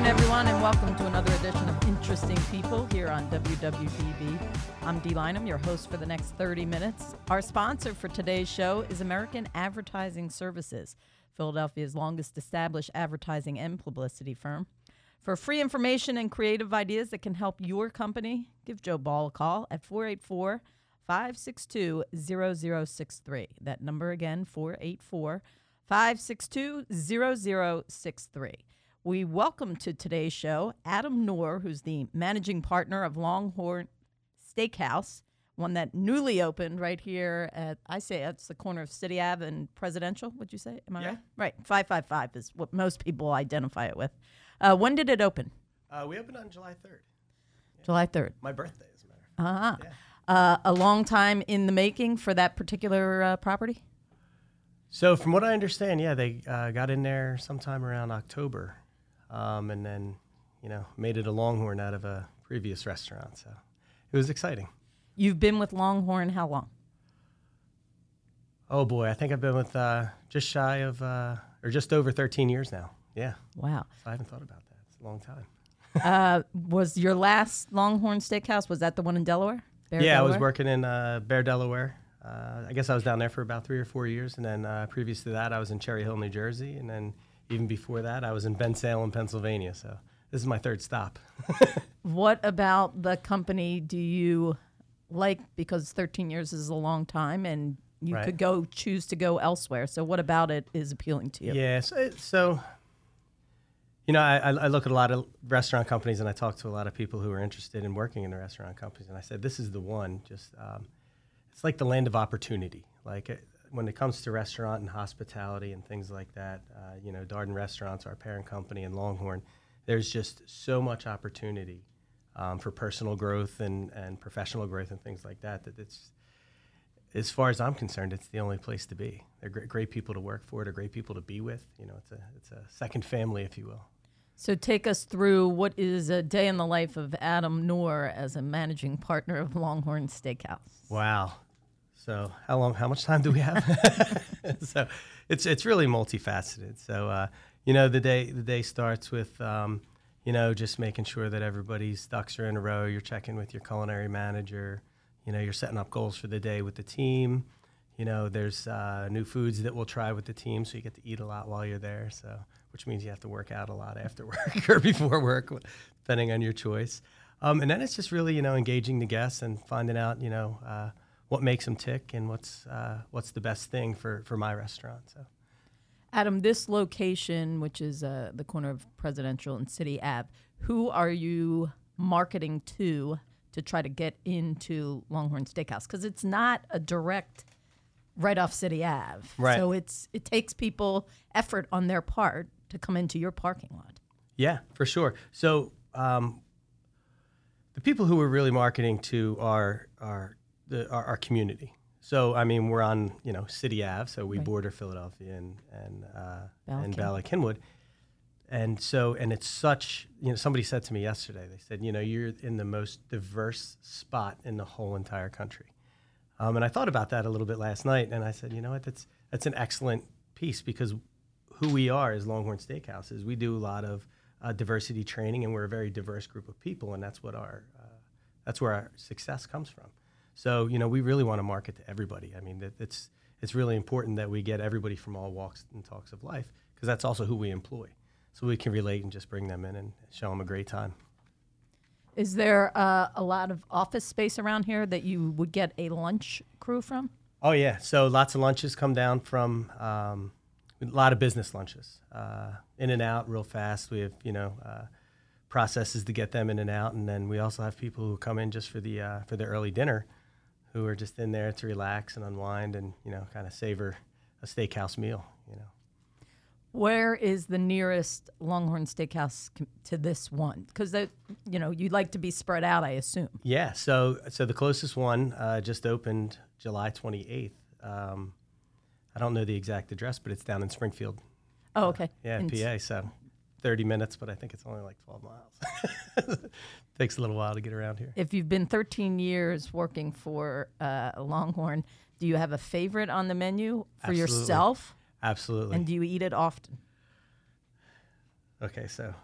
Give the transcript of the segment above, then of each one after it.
everyone, and welcome to another edition of Interesting People here on WWDB. I'm Dee Lynham, your host for the next 30 minutes. Our sponsor for today's show is American Advertising Services, Philadelphia's longest established advertising and publicity firm. For free information and creative ideas that can help your company, give Joe Ball a call at 484-562-0063. That number again, 484-562-0063. We welcome to today's show Adam Noor, who's the managing partner of Longhorn Steakhouse, one that newly opened right here at, I say it's the corner of City Ave and Presidential, would you say? Am I right? Right, 555 is what most people identify it with. When did it open? We opened on July 3rd. Yeah. July 3rd. My birthday, as a matter of fact. Uh-huh. A long time in the making for that particular property? So from what I understand, they got in there sometime around October. And then, made it a Longhorn out of a previous restaurant. So it was exciting. You've been with Longhorn how long? Oh, boy. I think I've been with just shy of or just over 13 years now. Yeah. Wow. So I haven't thought about that. It's a long time. Was your last Longhorn Steakhouse, was that the one in Delaware? Delaware? I was working in Bear, Delaware. I guess I was down there for about 3 or 4 years. And then previous to that, I was in Cherry Hill, New Jersey. And then even before that, I was in Bensalem, Pennsylvania. So this is my third stop. What about the company do you like? Because 13 years is a long time, and you could choose to go elsewhere. So what about it is appealing to you? Yeah, so I look at a lot of restaurant companies, and I talk to a lot of people who are interested in working in the restaurant companies. And I said, this is the one. Just it's like the land of opportunity. When it comes to restaurant and hospitality and things like that, Darden Restaurants, our parent company, and Longhorn, there's just so much opportunity for personal growth and professional growth and things like that, that it's, as far as I'm concerned, it's the only place to be. They're great people to work for. They're great people to be with. It's a second family, if you will. So take us through what is a day in the life of Adam Noor as a managing partner of Longhorn Steakhouse. Wow. So how much time do we have? So it's really multifaceted. So, the day starts with, just making sure that everybody's ducks are in a row. You're checking with your culinary manager. You're setting up goals for the day with the team. There's new foods that we'll try with the team, so you get to eat a lot while you're there. So, which means you have to work out a lot after work or before work, depending on your choice. And then it's just really, engaging the guests and finding out, what makes them tick and what's the best thing for my restaurant. So, Adam, this location, which is the corner of Presidential and City Ave, who are you marketing to try to get into Longhorn Steakhouse? Because it's not a direct right off City Ave. Right. So it takes people effort on their part to come into your parking lot. Yeah, for sure. So the people who we're really marketing to are our community. So, we're on, City Ave, so we border Philadelphia and Bala Cynwyd. And so, and it's such, somebody said to me yesterday, they said, you're in the most diverse spot in the whole entire country. And I thought about that a little bit last night, and I said, you know what, that's an excellent piece, because who we are as Longhorn Steakhouse is we do a lot of diversity training, and we're a very diverse group of people, and that's where our success comes from. So, we really want to market to everybody. It's really important that we get everybody from all walks and talks of life, because that's also who we employ. So we can relate and just bring them in and show them a great time. Is there a lot of office space around here that you would get a lunch crew from? Oh, yeah. So lots of lunches come down from a lot of business lunches. In and out real fast. We have, processes to get them in and out. And then we also have people who come in just for the early dinner, who are just in there to relax and unwind and, kind of savor a steakhouse meal, Where is the nearest Longhorn Steakhouse to this one? Because, you'd like to be spread out, I assume. Yeah, so the closest one just opened July 28th. I don't know the exact address, but it's down in Springfield. Oh, okay. In PA, so 30 minutes, but I think it's only like 12 miles. Takes a little while to get around here. If you've been 13 years working for Longhorn, do you have a favorite on the menu for yourself? Absolutely. And do you eat it often? Okay, so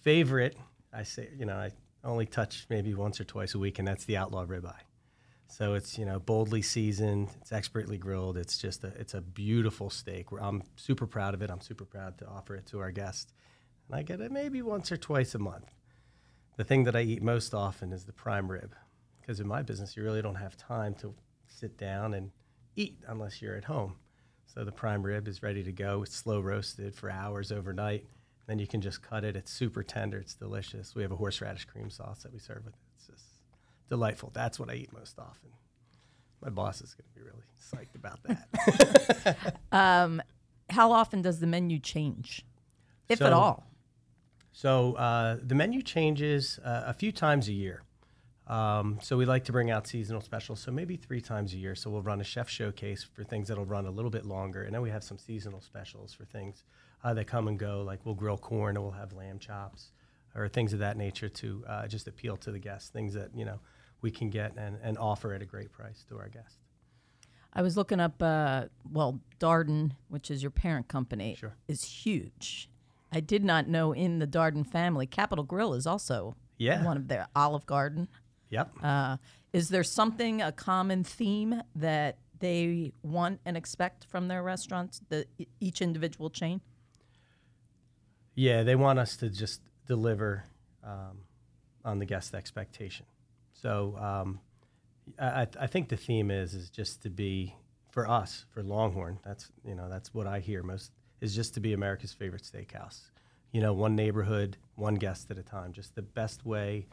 favorite, I say, I only touch maybe once or twice a week, and that's the Outlaw Ribeye. So it's, boldly seasoned, it's expertly grilled. It's just it's a beautiful steak. I'm super proud of it. I'm super proud to offer it to our guests. And I get it maybe once or twice a month. The thing that I eat most often is the prime rib, because in my business, you really don't have time to sit down and eat unless you're at home. So the prime rib is ready to go. It's slow roasted for hours overnight. Then you can just cut it. It's super tender. It's delicious. We have a horseradish cream sauce that we serve with it. It's just delightful. That's what I eat most often. My boss is going to be really psyched about that. How often does the menu change, if at all? So the menu changes a few times a year. So we like to bring out seasonal specials, so maybe 3 times a year. So we'll run a chef showcase for things that'll run a little bit longer, and then we have some seasonal specials for things that come and go, like we'll grill corn, or we'll have lamb chops, or things of that nature to just appeal to the guests, things that, we can get and offer at a great price to our guests. I was looking up, Darden, which is your parent company, Sure. is huge. I did not know in the Darden family, Capital Grille is also one of their Olive Garden. Yep. Is there a common theme that they want and expect from their restaurants, each individual chain? Yeah, they want us to just deliver on the guest expectation. So I think the theme is just to be, for us, for Longhorn, that's what I hear most, is just to be America's favorite steakhouse. One neighborhood, one guest at a time. Just the best way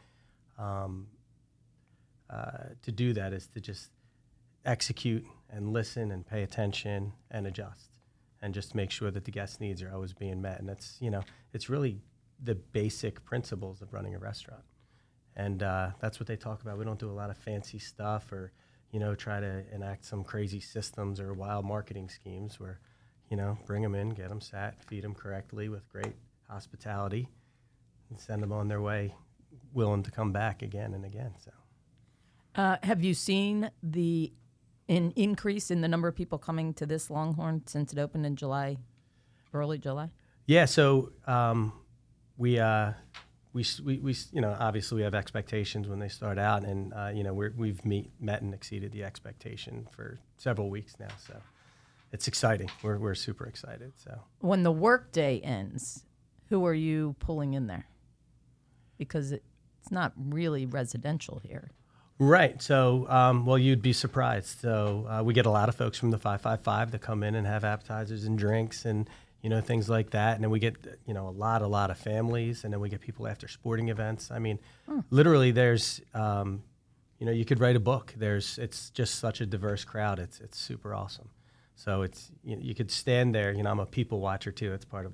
to do that is to just execute and listen and pay attention and adjust, and just make sure that the guest needs are always being met. And that's, it's really the basic principles of running a restaurant. And that's what they talk about. We don't do a lot of fancy stuff or, try to enact some crazy systems or wild marketing schemes where, bring them in, get them sat, feed them correctly with great hospitality, and send them on their way willing to come back again and again. So, have you seen an increase in the number of people coming to this Longhorn since it opened in early July? Yeah, so we obviously we have expectations when they start out, and we've met and exceeded the expectation for several weeks now. So it's exciting. We're super excited. So when the workday ends, who are you pulling in there? Because it's not really residential here. Right. So, you'd be surprised. So we get a lot of folks from the 555 that come in and have appetizers and drinks and, things like that. And then we get, a lot of families. And then we get people after sporting events. I mean, literally there's, you could write a book. It's just such a diverse crowd. It's super awesome. So it's, you could stand there, I'm a people watcher too. It's part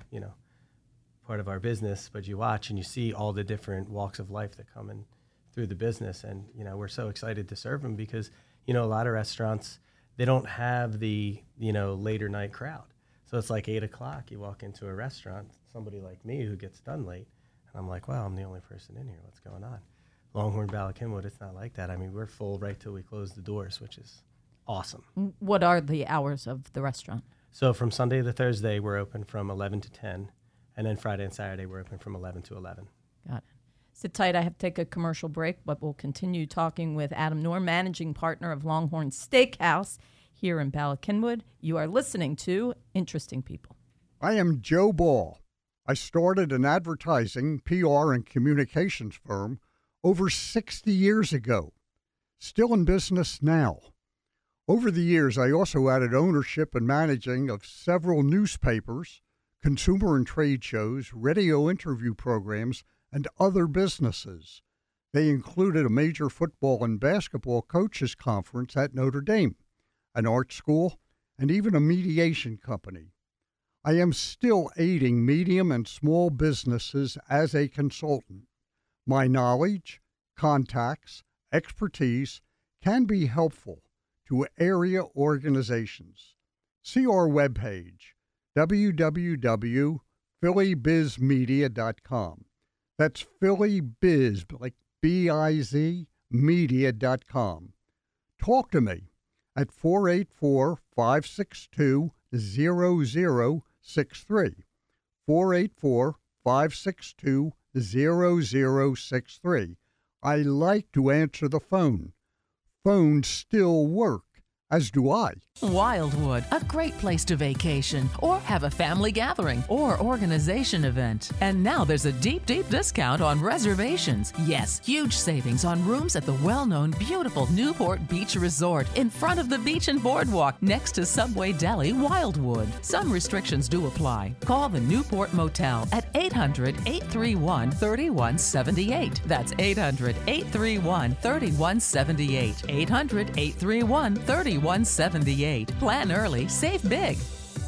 of our business, but you watch and you see all the different walks of life that come in through the business. And, we're so excited to serve them because, a lot of restaurants, they don't have the, later night crowd. So it's like 8 o'clock, you walk into a restaurant, somebody like me who gets done late, and I'm like, wow, I'm the only person in here. What's going on? Longhorn, Bala Cynwyd, it's not like that. I mean, we're full right till we close the doors, which is awesome. What are the hours of the restaurant? So from Sunday to Thursday, we're open from 11 to 10. And then Friday and Saturday, we're open from 11 to 11. Got it. Sit tight. I have to take a commercial break, but we'll continue talking with Adam Knorr, managing partner of Longhorn Steakhouse here in Bala Cynwyd. You are listening to Interesting People. I am Joe Ball. I started an advertising, PR, and communications firm over 60 years ago. Still in business now. Over the years, I also added ownership and managing of several newspapers, consumer and trade shows, radio interview programs, and other businesses. They included a major football and basketball coaches conference at Notre Dame, an art school, and even a mediation company. I am still aiding medium and small businesses as a consultant. My knowledge, contacts, expertise can be helpful to area organizations. See our webpage, www.phillybizmedia.com. That's Philly-Biz, like B-I-Z, media.com. Talk to me at 484-562-0063, 484-562-0063. 0063. I like to answer the phone. Phones still work, as do I. Wildwood, a great place to vacation or have a family gathering or organization event. And now there's a deep, deep discount on reservations. Yes, huge savings on rooms at the well-known beautiful Newport Beach Resort in front of the beach and boardwalk next to Subway Deli, Wildwood. Some restrictions do apply. Call the Newport Motel at 800-831-3178. That's 800-831-3178. 800-831-3178. Plan early, save big.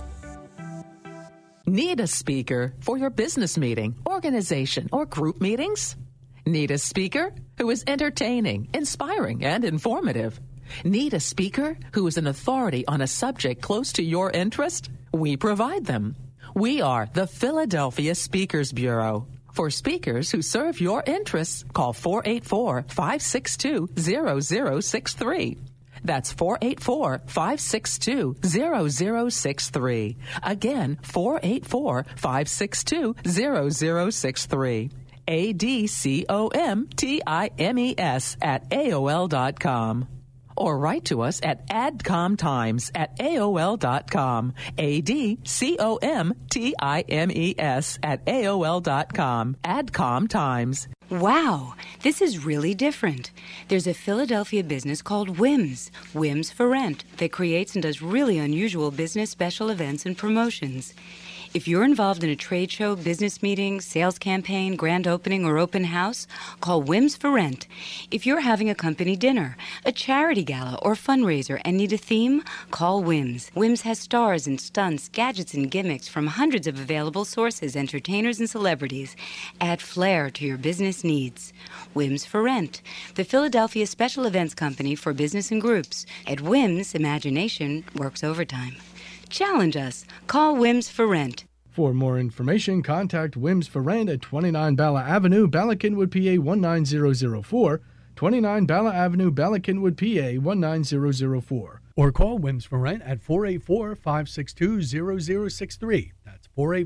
Need a speaker for your business meeting, organization, or group meetings? Need a speaker who is entertaining, inspiring, and informative? Need a speaker who is an authority on a subject close to your interest? We provide them. We are the Philadelphia Speakers Bureau. For speakers who serve your interests, call 484-562-0063. That's 484-562-0063. Again, 484-562-0063. ADCOMTIMES@AOL.com. Or write to us at adcomtimes@AOL.com. ADCOMTIMES@AOL.com. Adcom Times. Wow, this is really different. There's a Philadelphia business called Whims, Whims for Rent, that creates and does really unusual business special events and promotions. If you're involved in a trade show, business meeting, sales campaign, grand opening, or open house, call Whims for Rent. If you're having a company dinner, a charity gala, or fundraiser and need a theme, call Whims. Whims has stars and stunts, gadgets and gimmicks from hundreds of available sources, entertainers and celebrities. Add flair to your business needs. Whims for Rent, the Philadelphia Special Events Company for business and groups. At Whims, imagination works overtime. Challenge us. Call Whims for Rent. For more information, contact Whims for Rent at 29 Bala Avenue, Bala Cynwyd, PA 19004, 29 Bala Avenue, Bala Cynwyd, PA 19004. Or call Whims for Rent at 484-562-0063. That's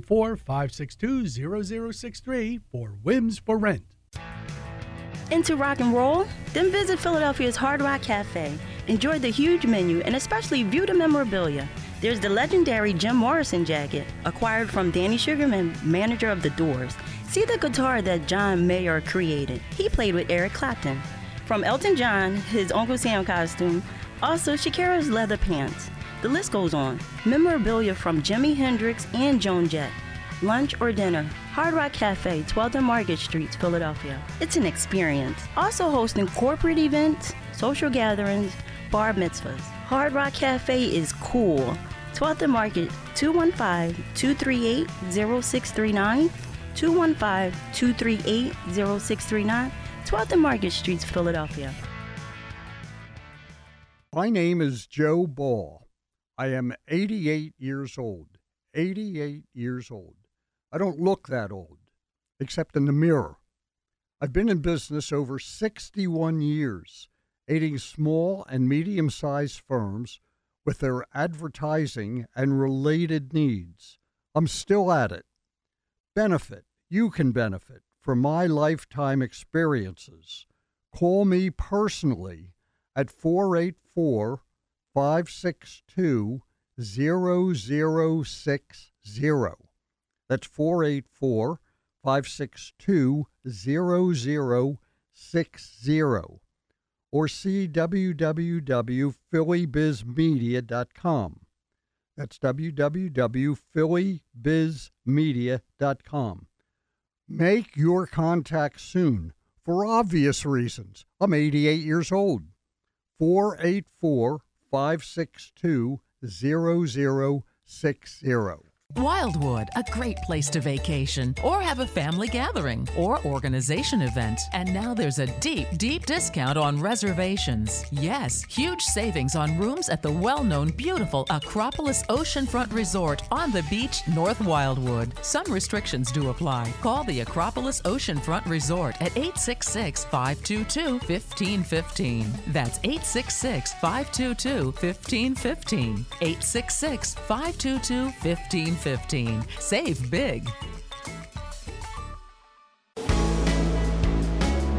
484-562-0063 for Whims for Rent. Into rock and roll? Then visit Philadelphia's Hard Rock Cafe. Enjoy the huge menu and especially view the memorabilia. There's the legendary Jim Morrison jacket, acquired from Danny Sugarman, manager of The Doors. See the guitar that John Mayer created. He played with Eric Clapton. From Elton John, his Uncle Sam costume, also Shakira's leather pants. The list goes on. Memorabilia from Jimi Hendrix and Joan Jett. Lunch or dinner, Hard Rock Cafe, 12th and Market Street, Philadelphia. It's an experience. Also hosting corporate events, social gatherings, bar mitzvahs. Hard Rock Cafe is cool. 12th and Market, 215-238-0639, 215-238-0639, 12th and Market Street, Philadelphia. My name is Joe Ball. I am 88 years old. 88 years old. I don't look that old, except in the mirror. I've been in business over 61 years, aiding small and medium-sized firms with their advertising and related needs. I'm still at it. You can benefit from my lifetime experiences. Call me personally at 484-562-0060. That's 484-562-0060. Or see www.phillybizmedia.com. That's www.phillybizmedia.com. Make your contact soon for obvious reasons. I'm 88 years old. 484-562-0060. Wildwood, a great place to vacation or have a family gathering or organization event. And now there's a deep, deep discount on reservations. Yes, huge savings on rooms at the well-known beautiful Acropolis Oceanfront Resort on the beach, North Wildwood. Some restrictions do apply. Call the Acropolis Oceanfront Resort at 866-522-1515. That's 866-522-1515. 866-522-1515. Save big.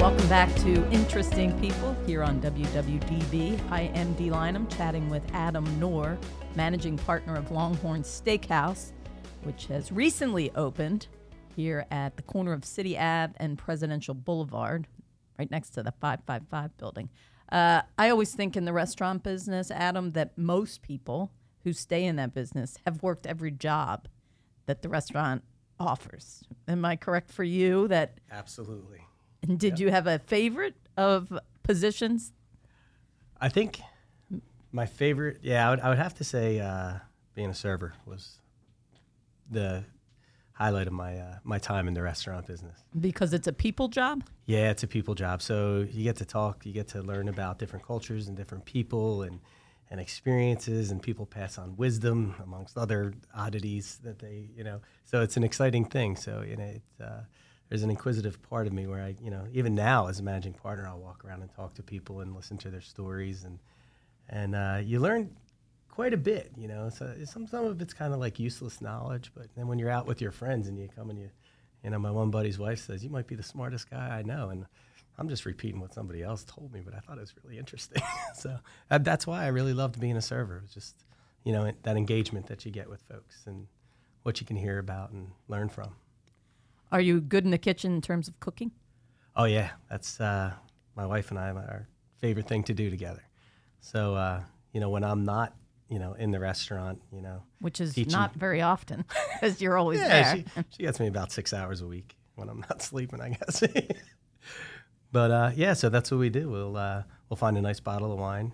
Welcome back to Interesting People here on WWDB. I am Dee Lynham, chatting with Adam Knorr, managing partner of Longhorn Steakhouse, which has recently opened here at the corner of City Ave and Presidential Boulevard, right next to the 555 building. I always think in the restaurant business, Adam, that most people who stay in that business have worked every job that the restaurant offers. Am I correct for you? That Absolutely. And did you have a favorite of positions? I think my favorite, I would have to say being a server was the highlight of my time in the restaurant business. Because it's a people job? Yeah, it's a people job. So you get to talk, you get to learn about different cultures and different people and experiences, and people pass on wisdom amongst other oddities that they, so it's an exciting thing. So, there's an inquisitive part of me where I, even now as a managing partner, I'll walk around and talk to people and listen to their stories, and you learn quite a bit, So some of it's kind of like useless knowledge, but then when you're out with your friends and you come and my one buddy's wife says, "You might be the smartest guy I know," and I'm just repeating what somebody else told me, but I thought it was really interesting. So that's why I really loved being a server. It was just, that engagement that you get with folks and what you can hear about and learn from. Are you good in the kitchen in terms of cooking? Oh, yeah. That's my wife and I, our favorite thing to do together. So, when I'm not, in the restaurant, Which is teaching. not very often, because you're always there. She gets me about 6 hours a week when I'm not sleeping, I guess. But, so that's what we do. We'll find a nice bottle of wine.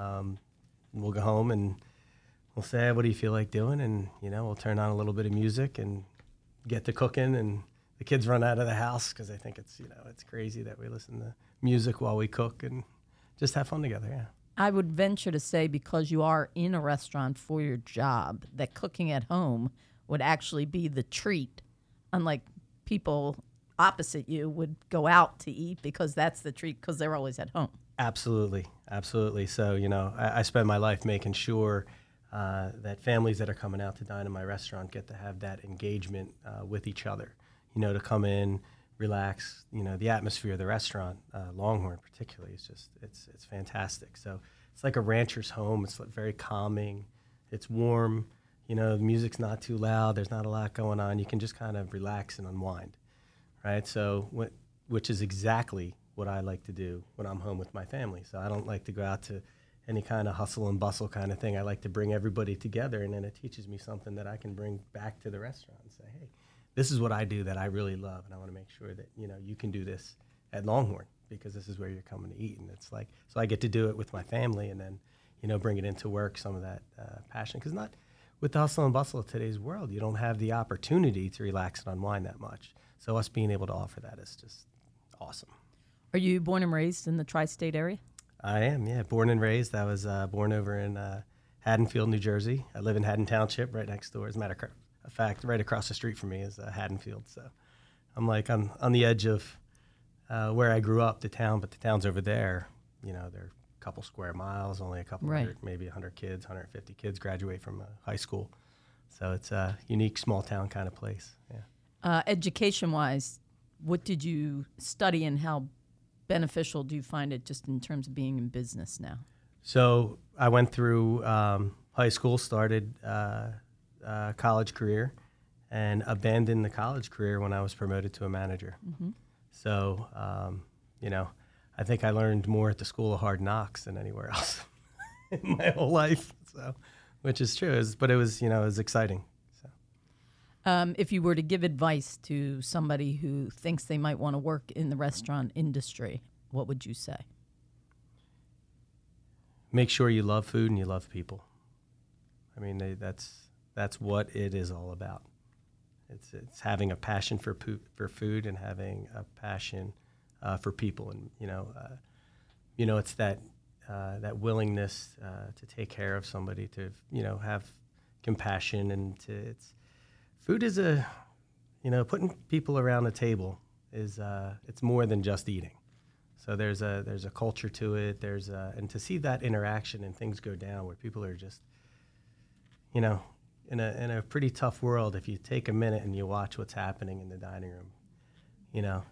We'll go home and we'll say, "What do you feel like doing?" And, we'll turn on a little bit of music and get to cooking, and the kids run out of the house because they think it's, it's crazy that we listen to music while we cook and just have fun together, yeah. I would venture to say, because you are in a restaurant for your job, that cooking at home would actually be the treat, unlike people opposite you would go out to eat because that's the treat because they're always at home. Absolutely. So, I spend my life making sure that families that are coming out to dine in my restaurant get to have that engagement with each other, to come in, relax. The atmosphere of the restaurant, Longhorn particularly, is just, it's fantastic. So it's like a rancher's home. It's very calming. It's warm. The music's not too loud. There's not a lot going on. You can just kind of relax and unwind, right? So, which is exactly what I like to do when I'm home with my family. So I don't like to go out to any kind of hustle and bustle kind of thing. I like to bring everybody together, and then it teaches me something that I can bring back to the restaurant and say, "Hey, this is what I do that I really love, and I want to make sure that, you can do this at Longhorn because this is where you're coming to eat." And it's like, so I get to do it with my family and then, bring it into work, some of that passion. Because not with the hustle and bustle of today's world, you don't have the opportunity to relax and unwind that much. So us being able to offer that is just awesome. Are you born and raised in the tri-state area? I am, yeah. Born and raised. I was born over in Haddonfield, New Jersey. I live in Haddon Township, right next door. As a matter of fact, right across the street from me is Haddonfield. So I'm like on the edge of where I grew up, the town, but the town's over there. They're a couple square miles, only a couple hundred, maybe 100 kids, 150 kids graduate from high school. So it's a unique small town kind of place, yeah. Education-wise, what did you study and how beneficial do you find it just in terms of being in business now? So I went through high school, started college career, and abandoned the college career when I was promoted to a manager. Mm-hmm. So, I think I learned more at the School of Hard Knocks than anywhere else in my whole life. So, which is true, but it was, it was exciting. So, if you were to give advice to somebody who thinks they might want to work in the restaurant industry, what would you say? Make sure you love food and you love people. I mean, that's what it is all about. It's having a passion for food and having a passion for people, and it's that willingness to take care of somebody, to have compassion, and food is putting people around the table is it's more than just eating. So there's a culture to it. And to see that interaction and things go down where people are just in a pretty tough world, if you take a minute and you watch what's happening in the dining room,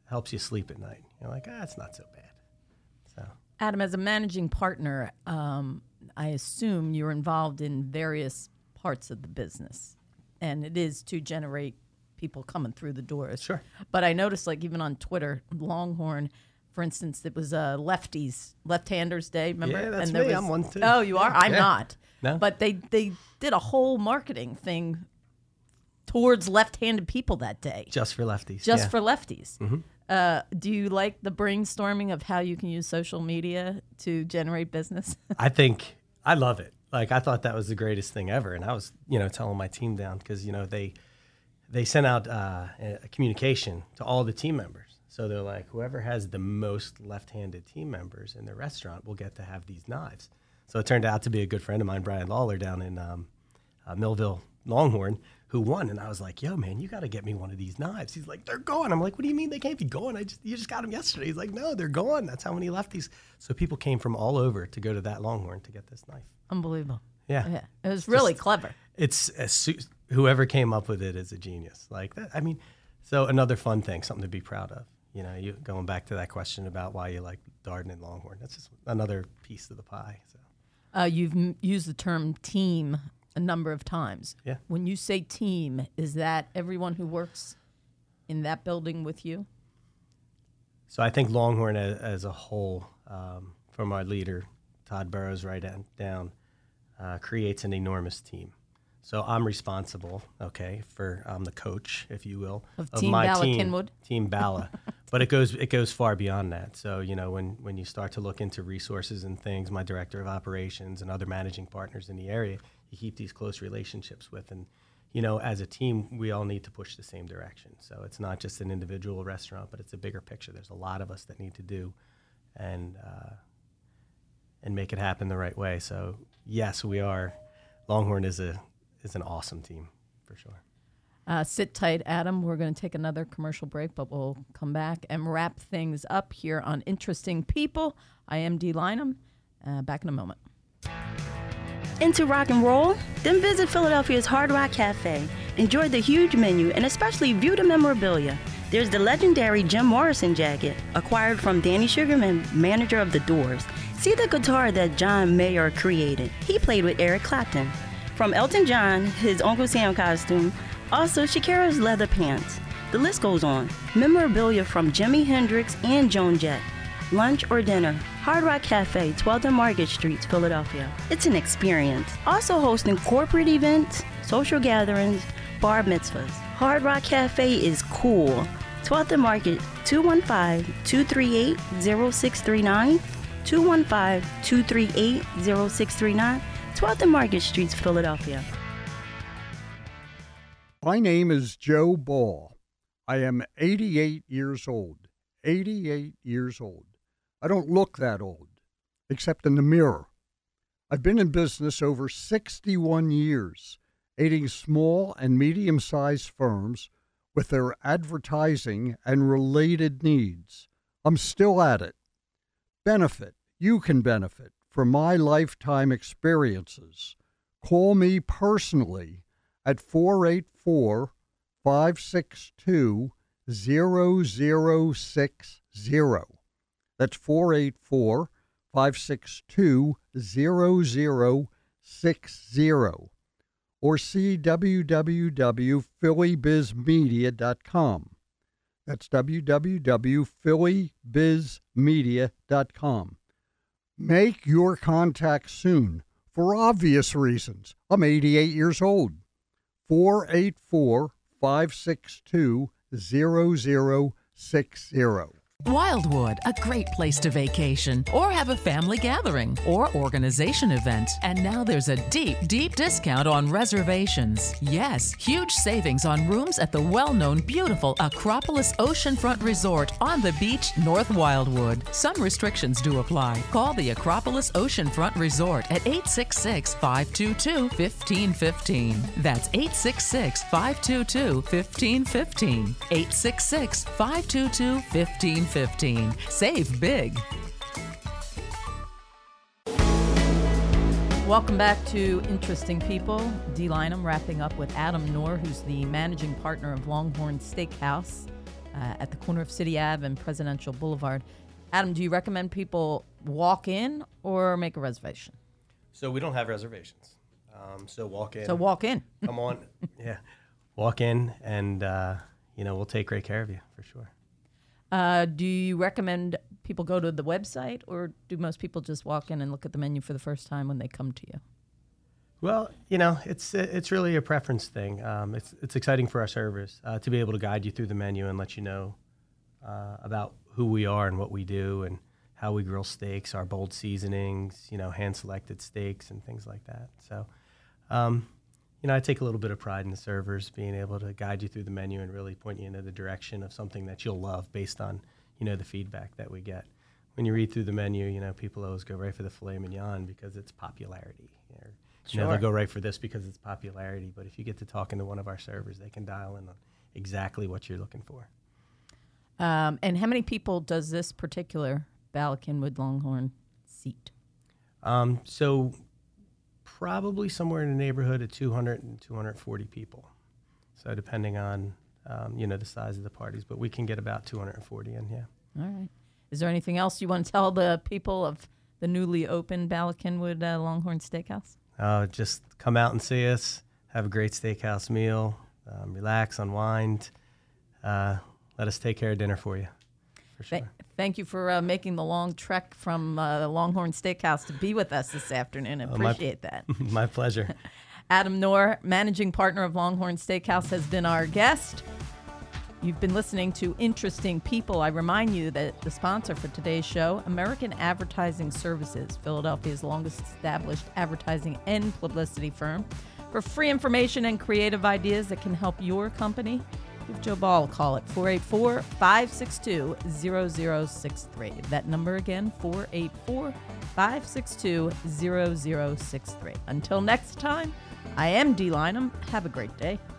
helps you sleep at night. You're like, it's not so bad. So, Adam, as a managing partner, I assume you're involved in various parts of the business, and it is to generate people coming through the doors. Sure. But I noticed, like, even on Twitter, Longhorn, for instance, it was Left-Handers Day, remember? Yeah, that's and there me. I'm one too. Oh, you are? I'm Yeah. not. No. But they did a whole marketing thing towards left-handed people that day. Just for lefties. Just yeah. for lefties. Do you like the brainstorming of how you can use social media to generate business? I love it. Like, I thought that was the greatest thing ever. And I was, telling my team down because, they sent out a communication to all the team members. So they're like, whoever has the most left-handed team members in their restaurant will get to have these knives. So it turned out to be a good friend of mine, Brian Lawler, down in Millville, Longhorn, who won. And I was like, yo, man, you got to get me one of these knives. He's like, they're gone. I'm like, what do you mean they can't be gone? You just got them yesterday. He's like, no, they're gone. That's how many lefties. So people came from all over to go to that Longhorn to get this knife. Unbelievable. Yeah. It was really clever. It's whoever came up with it is a genius. Like that. I mean, so another fun thing, something to be proud of. You going back to that question about why you like Darden and Longhorn. That's just another piece of the pie. So you've used the term team a number of times. Yeah. When you say team, is that everyone who works in that building with you? So I think Longhorn as a whole, from our leader, Todd Burrows, right down, creates an enormous team. So I'm responsible, I'm the coach, if you will, of Team my Bala team, Kinwood. Team Bala. But it goes far beyond that. So, when you start to look into resources and things, my director of operations and other managing partners in the area, you keep these close relationships with. And, as a team, we all need to push the same direction. So it's not just an individual restaurant, but it's a bigger picture. There's a lot of us that need to do and make it happen the right way. So, yes, we are. Longhorn is an awesome team, for sure. Sit tight, Adam. We're going to take another commercial break, but we'll come back and wrap things up here on Interesting People. I am Dee Lynham. Back in a moment. Into rock and roll? Then visit Philadelphia's Hard Rock Cafe. Enjoy the huge menu and especially view the memorabilia. There's the legendary Jim Morrison jacket, acquired from Danny Sugarman, manager of The Doors. See the guitar that John Mayer created. He played with Eric Clapton. From Elton John, his Uncle Sam costume, also Shakira's leather pants. The list goes on. Memorabilia from Jimi Hendrix and Joan Jett. Lunch or dinner, Hard Rock Cafe, 12th and Market Streets, Philadelphia. It's an experience. Also hosting corporate events, social gatherings, bar mitzvahs. Hard Rock Cafe is cool. 12th and Market, 215-238-0639, 215-238-0639, 12th and Market Streets, Philadelphia. My name is Joe Ball. I am 88 years old. 88 years old. I don't look that old, except in the mirror. I've been in business over 61 years, aiding small and medium-sized firms with their advertising and related needs. I'm still at it. You can benefit from my lifetime experiences. Call me personally at 484-562-0060. That's 484-562-0060. Or see www.phillybizmedia.com. That's www.phillybizmedia.com. Make your contact soon for obvious reasons. I'm 88 years old. 484-562-0060. Wildwood, a great place to vacation or have a family gathering or organization event. And now there's a deep, deep discount on reservations. Yes, huge savings on rooms at the well-known beautiful Acropolis Oceanfront Resort on the beach, North Wildwood. Some restrictions do apply. Call the Acropolis Oceanfront Resort at 866-522-1515. That's 866-522-1515. 866-522-1515. Save big. Welcome back to Interesting People. Dee Lynham wrapping up with Adam Knorr, who's the managing partner of Longhorn Steakhouse. at the corner of City Ave and Presidential Boulevard. Adam, do you recommend people walk in or make a reservation? So we don't have reservations. So walk in. So walk in. Come on. Yeah. Walk in and, we'll take great care of you for sure. Do you recommend people go to the website, or do most people just walk in and look at the menu for the first time when they come to you? Well, it's really a preference thing. It's exciting for our servers to be able to guide you through the menu and let you know about who we are and what we do and how we grill steaks, our bold seasonings, hand-selected steaks and things like that. So, I take a little bit of pride in the servers being able to guide you through the menu and really point you into the direction of something that you'll love based on, the feedback that we get. When you read through the menu, people always go right for the filet mignon because it's popularity. Sure. They'll go right for this because it's popularity. But if you get to talking to one of our servers, they can dial in on exactly what you're looking for. And how many people does this particular Bala Cynwyd Longhorn seat? So probably somewhere in the neighborhood of 200 and 240 people. So depending on, the size of the parties. But we can get about 240 in, yeah. All right. Is there anything else you want to tell the people of the newly opened Bala Cynwyd Longhorn Steakhouse? Just come out and see us, have a great steakhouse meal, relax, unwind. Let us take care of dinner for you, for sure. Thank you for making the long trek from the Longhorn Steakhouse to be with us this afternoon. I appreciate that. My pleasure. Adam Knorr, managing partner of Longhorn Steakhouse, has been our guest. You've been listening to Interesting People. I remind you that the sponsor for today's show, American Advertising Services, Philadelphia's longest established advertising and publicity firm. For free information and creative ideas that can help your company, give Joe Ball a call at 484-562-0063. That number again, 484-562-0063. Until next time, I am Dee Lynham. Have a great day.